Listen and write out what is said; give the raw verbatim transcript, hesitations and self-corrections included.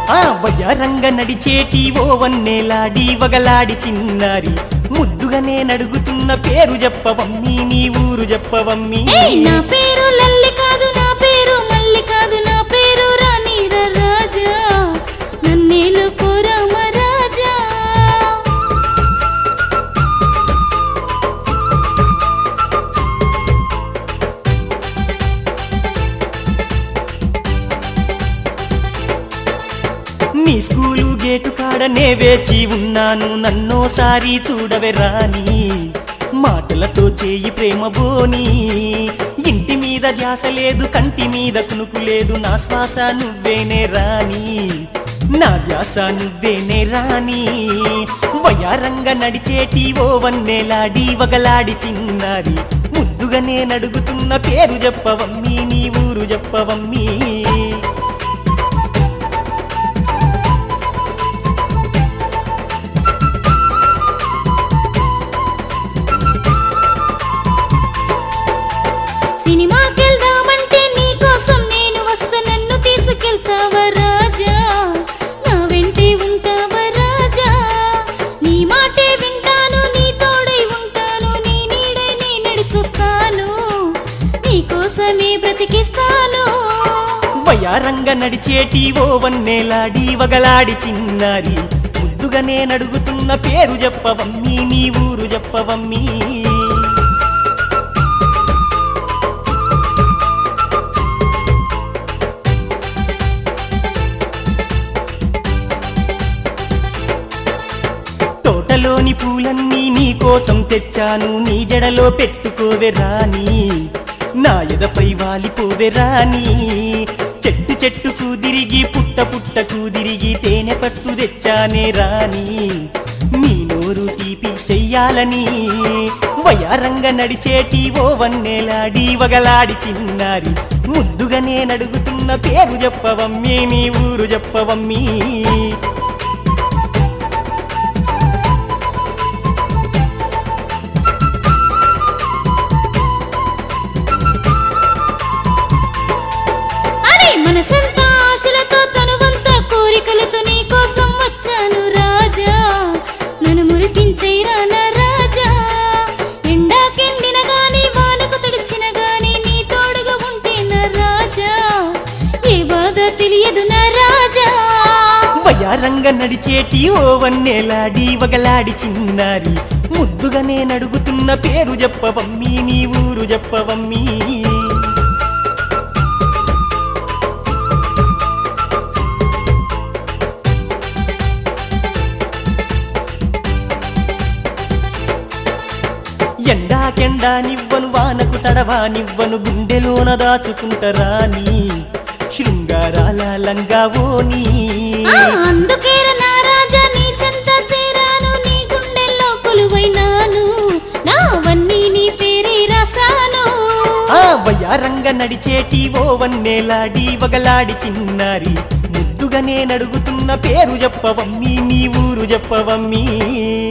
ఆ వయ్యారంగ నడిచేటి ఓ వన్నేలాడి వగలాడి చిన్నారి ముద్దుగానే నడుగుతున్న పేరు చెప్పవమ్మీ నీ ఊరు చెప్పవమ్మీ నా పేరు లల్లి కాదు నా పేరు మల్లి కాదు నా పేరు రాణి రాజా నన్నేలు కోరామ రాజా నీ స్కూలు గేటు కాడనే వేచి ఉన్నాను నన్నోసారి చూడవే రాని మాటలతో చేయి ప్రేమ బోని ఇంటి మీద ధ్యాస లేదు కంటి మీద కునుకు లేదు నా శ్వాస నువ్వేనే రాని నా ధ్యాస నువ్వేనే రాని వయారంగ నడిచేటి ఓ వన్నేలాడి వగలాడి చిన్నారి ముద్దుగానే నడుగుతున్న పేరు చెప్పవమ్మీ నీ ఊరు చెప్పవమ్మీ సినిమాకెళ్దామంటే నీకోసం నేను వస్తా నన్ను తీసుకెళ్తావా రాజా నా వెంటే ఉంటావా రాజా నీ మాటే వింటాను నీ తోడై ఉంటాను నీ నీడై నీ నడిచొస్తాను నీకోసమే బ్రతికిస్తాను వయారంగ నడిచేటి ఓ వన్నేలాడి వగలాడి చిన్నారి ముద్దుగానే నడుగుతున్న పేరు చెప్పవమ్మీ నీ ఊరు చెప్పవమ్మీ తోటలోని పూలన్నీ నీ కోసం తెచ్చాను నీ జడలో పెట్టుకోవే రాని నా ఎదపై వాలిపోవే రాని చెట్టు చెట్టుకు తిరిగి పుట్ట పుట్టకు తిరిగి తేనె పట్టు తెచ్చానే రాని నీ నోరు తీపి చెయ్యాలని వయారంగ నడిచేటి ఓ వన్నేలాడి వగలాడి చిన్నారి ముద్దుగానే నడుగుతున్న పేరు చెప్పవమ్మీ నీ ఊరు చెప్పవమ్మీ మనసంతా ఆశలతో తనువంతా కోరికలతో నీ కోసం వచ్చాను రాజా నన్ను మురిపించేరా నా రాజా ఎండాకెండిన గాని వానకు తడిచిన గాని నీ తోడుగా ఉంటే నా రాజా ఏ బాధ తెలియదు నా రాజా వయారంగ నడిచేటి ఓ వన్నేలాడి వగలాడి చిన్నారి ముద్దుగానే నడుగుతున్న పేరు చెప్పవమ్మీ నీ ఊరు చెప్పవమ్మీ ఎండాకెండా నివ్వను వానకు తడవా నివ్వను గుండెలోన దాచుకుంటరాని శృంగారాల లంగావోని అందుకేర నా రాజా నీ చెంత చేరాను నీ గుండెల్లో కొలువైనాను నావన్నీ నీ పేరే రాసాను ఆ వయారంగ నడిచేటి ఓ వన్నేలాడి వగలాడి చిన్నారి ముద్దుగానే నడుగుతున్న పేరు చెప్పవమ్మీ నీ ఊరు చెప్పవమ్మీ